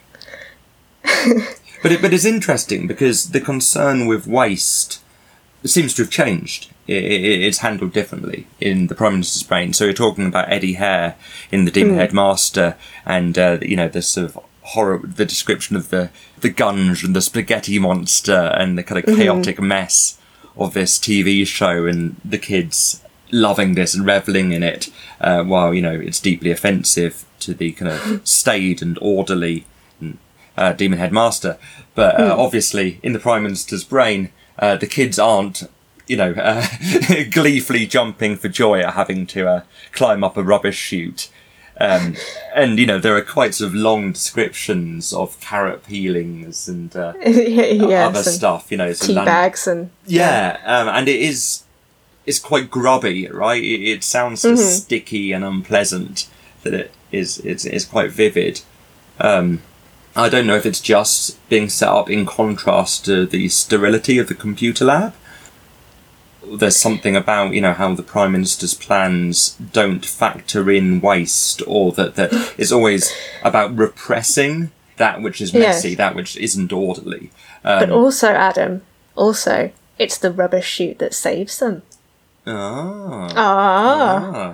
but it, but it's interesting because the concern with waste seems to have changed. It, it, it's handled differently in the Prime Minister's brain. So you're talking about Eddie Hare in The Demon mm. Headmaster, and uh, you know, the sort of horror, the description of the the gunge and the spaghetti monster and the kind of chaotic mm-hmm. mess of this T V show, and the kids loving this and reveling in it, uh, while, you know, it's deeply offensive to the kind of staid and orderly uh, Demon Headmaster. But uh, mm. obviously, in the Prime Minister's brain, uh, the kids aren't, you know, uh, gleefully jumping for joy at having to uh, climb up a rubbish chute. Um, and, you know, there are quite sort of long descriptions of carrot peelings and uh, yeah, other stuff, you know. Tea land- bags and... Yeah, yeah. Um, and it is... It's quite grubby, right? It, it sounds so mm-hmm. sticky and unpleasant that it is it's, it's quite vivid. Um, I don't know if it's just being set up in contrast to the sterility of the computer lab. There's something about, you know, how the Prime Minister's plans don't factor in waste, or that, that it's always about repressing that which is messy, yes. that which isn't orderly. Um, but also, Adam, also, it's the rubbish chute that saves them. Ah. Ah.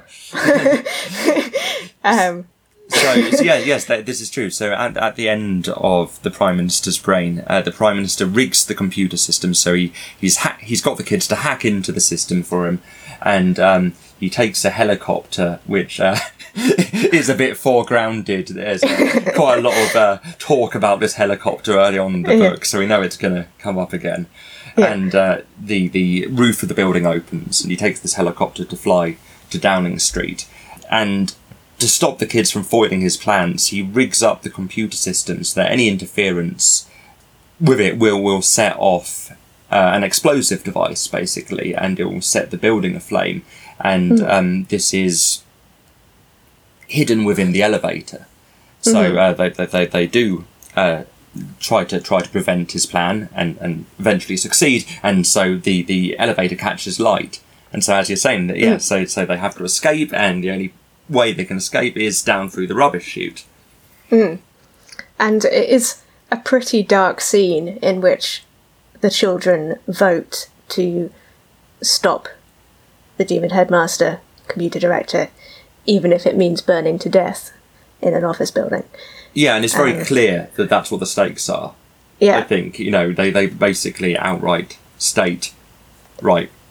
ah. um. so, so, yeah, yes, that, this is true. So at, at the end of the Prime Minister's brain, uh, the Prime Minister rigs the computer system, so he, he's ha- he's got the kids to hack into the system for him, and um, he takes a helicopter, which uh, is a bit foregrounded. There's uh, quite a lot of uh, talk about this helicopter early on in the book, so we know it's going to come up again. Yeah. And uh, the, the roof of the building opens, and he takes this helicopter to fly to Downing Street. And to stop the kids from foiling his plans, he rigs up the computer system so that any interference with it will, will set off uh, an explosive device, basically, and it will set the building aflame. And mm. um, this is hidden within the elevator. So mm-hmm. uh, they, they, they do... Uh, try to try to prevent his plan and, and eventually succeed, and so the, the elevator catches light, and so as you're saying that yeah mm. so so they have to escape, and the only way they can escape is down through the rubbish chute. Mm. And it is a pretty dark scene in which the children vote to stop the Demon Headmaster, computer director, even if it means burning to death in an office building. Yeah, and it's very um, clear that that's what the stakes are. Yeah. I think, you know, they, they basically outright state, right,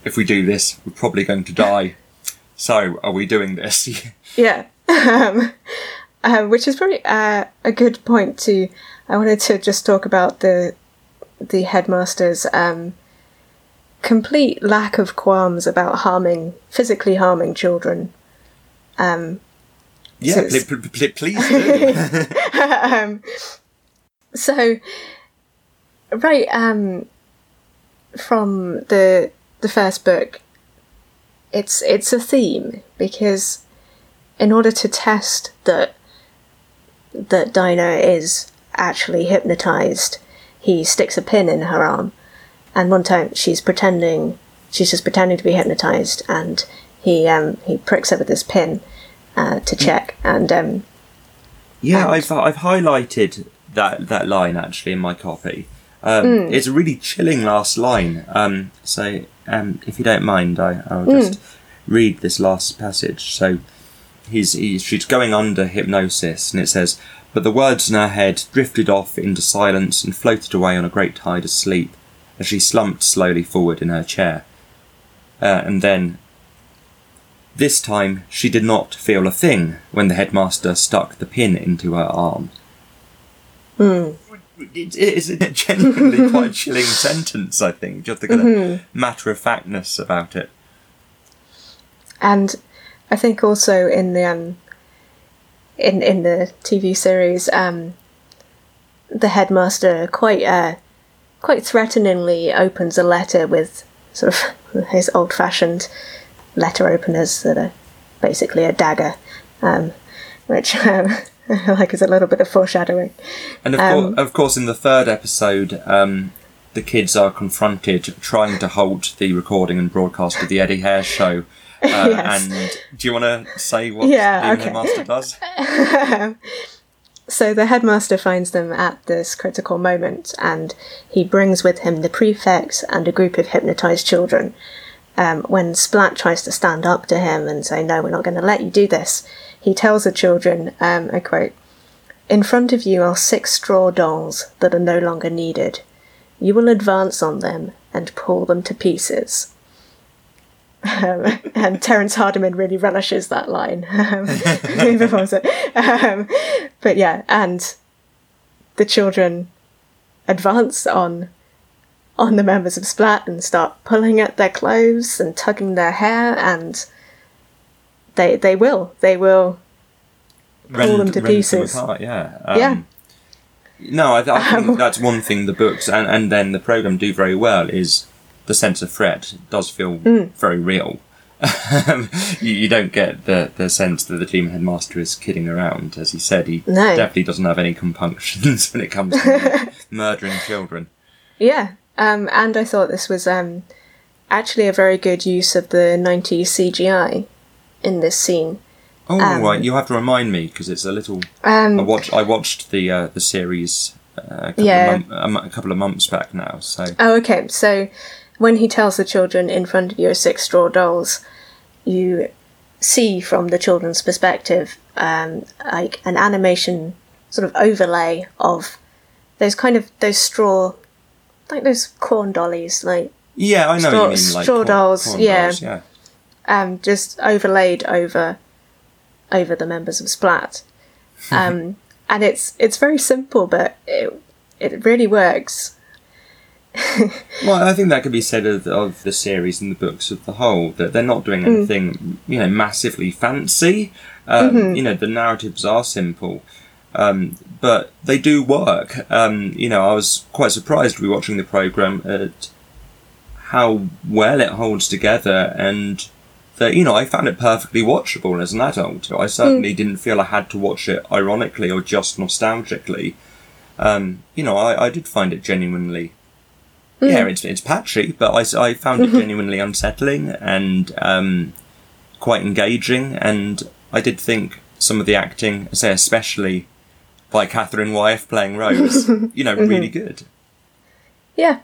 if we do this, we're probably going to die. So, are we doing this? Yeah. Um, uh, which is probably uh, a good point to... I wanted to just talk about the the headmaster's um, complete lack of qualms about harming, physically harming children. Um, yeah, so pl- pl- pl- please do. um, so, right, um, from the the first book, it's it's a theme, because in order to test that that Dinah is actually hypnotized, he sticks a pin in her arm, and one time she's pretending she's just pretending to be hypnotized, and he um he pricks her with this pin uh, to check, and um yeah and I've I've highlighted that that line actually in my copy. Um, mm. It's a really chilling last line. Um, so um, if you don't mind, I I'll just mm. read this last passage. So he's he's she's going under hypnosis, and it says, "But the words in her head drifted off into silence and floated away on a great tide of sleep as she slumped slowly forward in her chair. Uh, and then, this time she did not feel a thing when the headmaster stuck the pin into her arm." Mm. It is a genuinely quite a chilling sentence, I think, just the kind mm-hmm. of matter-of-factness about it. And I think also in the... Um, In in the T V series, um, the headmaster quite uh, quite threateningly opens a letter with sort of his old-fashioned letter openers that are basically a dagger, um, which um, I like is a little bit of foreshadowing. And of, um, course, of course, in the third episode, um, the kids are confronted trying to halt the recording and broadcast of the Eddie Hare show. Uh, yes. And do you want to say what yeah, the okay. headmaster does? So the headmaster finds them at this critical moment, and he brings with him the prefect and a group of hypnotised children. Um, when Splat tries to stand up to him and say, "No, we're not going to let you do this," he tells the children, um, I quote, "In front of you are six straw dolls that are no longer needed. You will advance on them and pull them to pieces." Um, and Terence Hardiman really relishes that line. Um, um, but yeah, and the children advance on on the members of Splat and start pulling at their clothes and tugging their hair, and they they will they will pull rend, them to pieces. Them apart, yeah, um, yeah. No, I, I think um, that's one thing the books and, and then the programme do very well is. The sense of threat does feel mm. very real. you, you don't get the, the sense that the Demon Headmaster is kidding around. As he said, he no. definitely doesn't have any compunctions when it comes to murdering children. Yeah, um, and I thought this was um, actually a very good use of the nineties C G I in this scene. Oh, um, right, you have to remind me, because it's a little... Um, I watched I watched the uh, the series uh, a, couple yeah. of mon- a couple of months back now, so... Oh, okay, so... When he tells the children, "In front of you are six straw dolls," you see from the children's perspective um, like an animation sort of overlay of those kind of those straw, like those corn dollies, like yeah, I know straw, what you mean, like straw corn, dolls, corn yeah, dolls, yeah, um, just overlaid over over the members of Splat, um, and it's it's very simple, but it it really works. Well, I think that could be said of, of the series and the books of the whole, that they're not doing anything, mm. you know, massively fancy. Um, mm-hmm. You know, the narratives are simple, um, but they do work. Um, you know, I was quite surprised rewatching the programme at how well it holds together, and that, you know, I found it perfectly watchable as an adult. I certainly mm. didn't feel I had to watch it ironically or just nostalgically. Um, you know, I, I did find it genuinely... Mm. Yeah, it's it's patchy, but I, I found it genuinely unsettling and um, quite engaging, and I did think some of the acting, say especially by Catherine Wyeth playing Rose, you know, mm-hmm. really good. Yeah.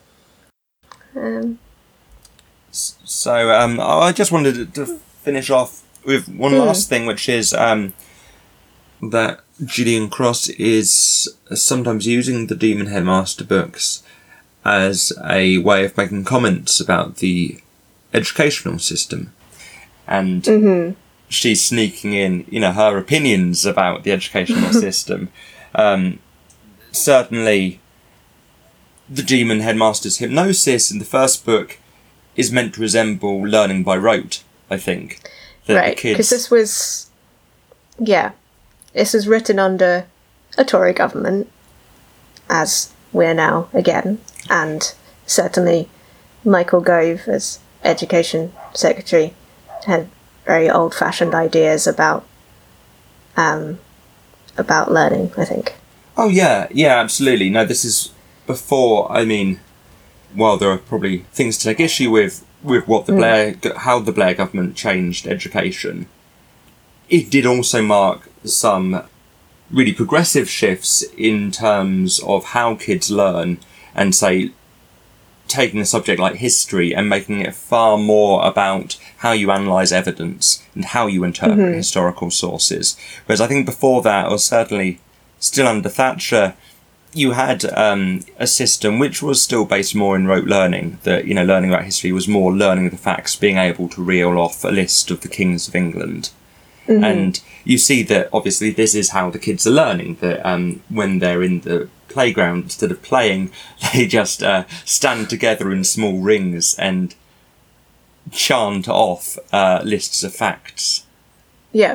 Um. So um, I just wanted to finish off with one mm. last thing, which is um, that Gillian Cross is sometimes using the Demon Headmaster books as a way of making comments about the educational system. And Mm-hmm. she's sneaking in, you know, her opinions about the educational system. Um, certainly, the Demon Headmaster's hypnosis in the first book is meant to resemble learning by rote, I think. That Right, the kids... because this was, yeah, this was written under a Tory government, as we're now again, and certainly Michael Gove, as Education Secretary, had very old-fashioned ideas about um, about learning, I think. Oh, yeah, yeah, absolutely. No, this is before, I mean, well, there are probably things to take issue with, with what the Mm. Blair, how the Blair government changed education. It did also mark some really progressive shifts in terms of how kids learn, and say, taking a subject like history and making it far more about how you analyse evidence and how you interpret Mm-hmm. historical sources. Whereas I think before that, or certainly still under Thatcher, you had um, a system which was still based more in rote learning, that, you know, learning about history was more learning the facts, being able to reel off a list of the kings of England. Mm-hmm. And you see that obviously this is how the kids are learning, that um, when they're in the playground, instead of playing, they just uh, stand together in small rings and chant off uh, lists of facts. Yeah.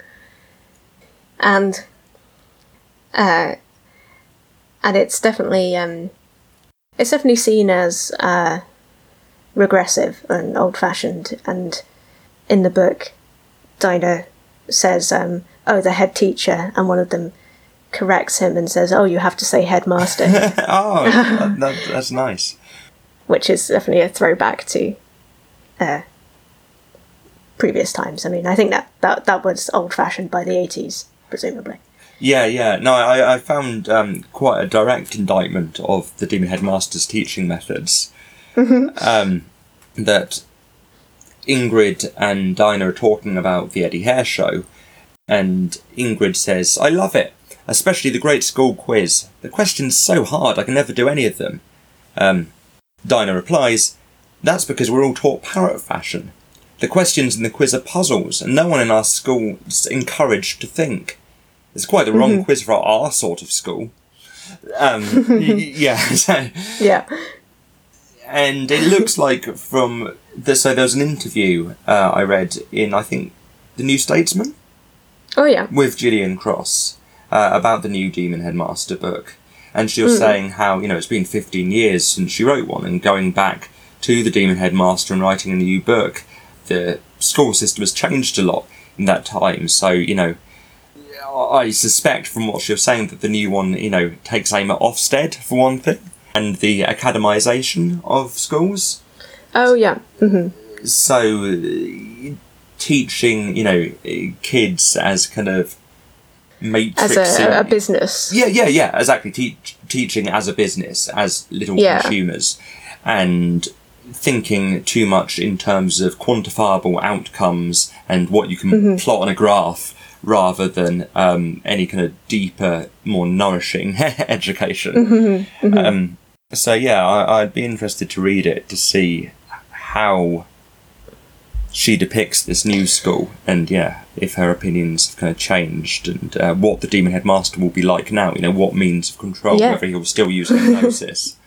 And uh, and it's definitely um, it's definitely seen as uh, regressive and old-fashioned. And in the book, Dinah says, um, "Oh, the head teacher," and one of them corrects him and says, "Oh, you have to say headmaster," Oh, that, that, that's nice. which is definitely a throwback to uh, previous times. I mean, I think that that, that was old-fashioned by the eighties, presumably. Yeah, yeah. No, I, I found um, quite a direct indictment of the Demon Headmaster's teaching methods. um, that Ingrid and Dinah are talking about the Eddie Hare show, and Ingrid says, "I love it, especially the Great School Quiz. The questions so hard I can never do any of them." Um, Dinah replies, "That's because we're all taught parrot fashion. The questions in the quiz are puzzles, and no one in our school is encouraged to think. It's quite the wrong quiz for our sort of school." Um, y- yeah, so, Yeah. and it looks like from the, so there was an interview uh, I read in, I think, the New Statesman Oh, yeah. with Gillian Cross uh, about the new Demon Headmaster book, and she was Mm. saying how, you know, it's been fifteen years since she wrote one, and going back to the Demon Headmaster and writing a new book, the school system has changed a lot in that time. So, you know, I suspect from what she was saying that the new one, you know, takes aim at Ofsted, for one thing, and the academisation of schools. Oh, yeah. hmm So, uh, teaching, you know, uh, kids as kind of matrixing... As a, a business. Yeah, yeah, yeah, exactly. Teach, teaching as a business, as little Yeah. consumers, and thinking too much in terms of quantifiable outcomes and what you can Mm-hmm. plot on a graph, rather than um, any kind of deeper, more nourishing education. Mm-hmm. Mm-hmm. Um, so yeah, I, I'd be interested to read it to see how she depicts this new school, and yeah, if her opinions have kind of changed, and uh, what the Demon Headmaster will be like now. You know, what means of control, Yeah. whether he'll still use hypnosis.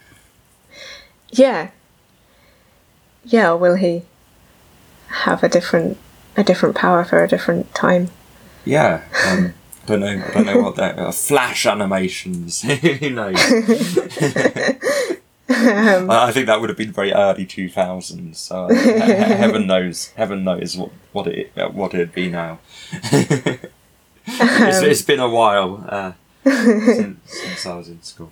Yeah. Yeah, or will he have a different a different power for a different time? Yeah, um, I don't know. I don't know what that uh, flash animations. Who knows? Um, I I think that would have been very early two thousands. So uh, he- heaven knows, heaven knows what what it uh, what it'd be now. it's, it's been a while uh, since, since I was in school.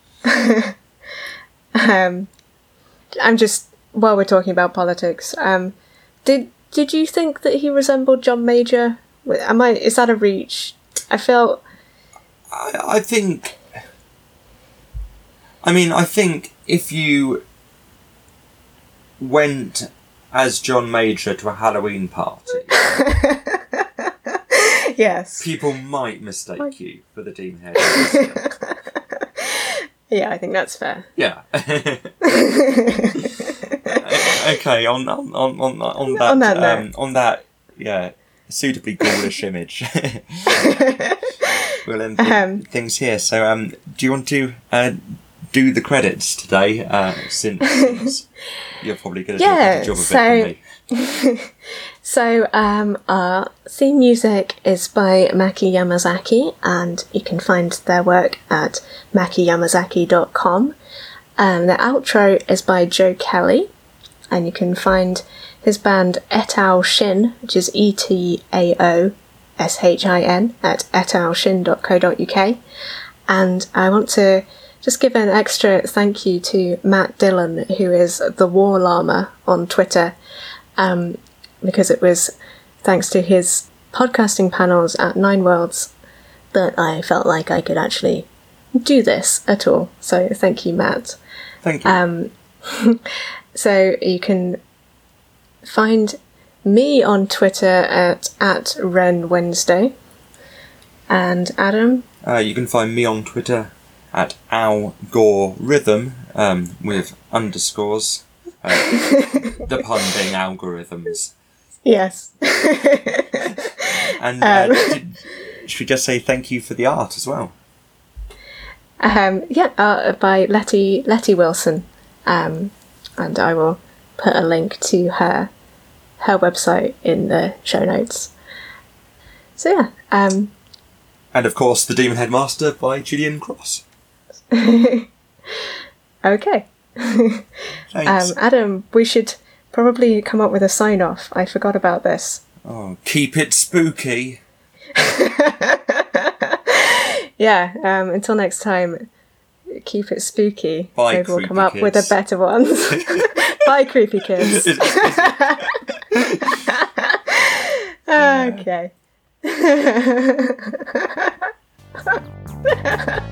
um, I'm just while we're talking about politics. Um, did did you think that he resembled John Major? Am I? Is that a reach? I felt. I, I think. I mean, I think if you went as John Major to a Halloween party, Yes. people might mistake you for the Demon Headmaster. Yeah, I think that's fair. Yeah. Okay, on on on on, on that On that um, note. on that yeah, suitably ghoulish image. We'll end th- Um, things here. So, um, do you want to uh, do the credits today? Uh, since, since you're probably going to do a Yeah, better job of so- it than me. So, um, our theme music is by Maki Yamazaki, and you can find their work at maki yamazaki dot com. Um, the outro is by Joe Kelly, and you can find his band Etao Shin, which is E T A O S H I N, at etaoshin dot co dot uk. And I want to just give an extra thank you to Matt Dillon, who is the War Llama on Twitter, um, because it was thanks to his podcasting panels at Nine Worlds that I felt like I could actually do this at all. So thank you, Matt. Thank you. Um, so you can find me on Twitter at, at Ren Wednesday. And Adam? Uh, you can find me on Twitter at Algorithm, um, with underscores. Uh, the pun being algorithms. Yes. And uh, Um. did, should we just say thank you for the art as well? Um, yeah, uh, by Letty Letty Wilson, um, and I will put a link to her her website in the show notes. So yeah, um, And of course, The Demon Headmaster by Gillian Cross. okay. Thanks. Um, Adam, we should probably come up with a sign off. I forgot about this. Oh, keep it spooky. Yeah. Um, until next time, keep it spooky. Bye, Maybe we'll creepy come up with a kids. better one. Bye, creepy kids. Yeah. Okay.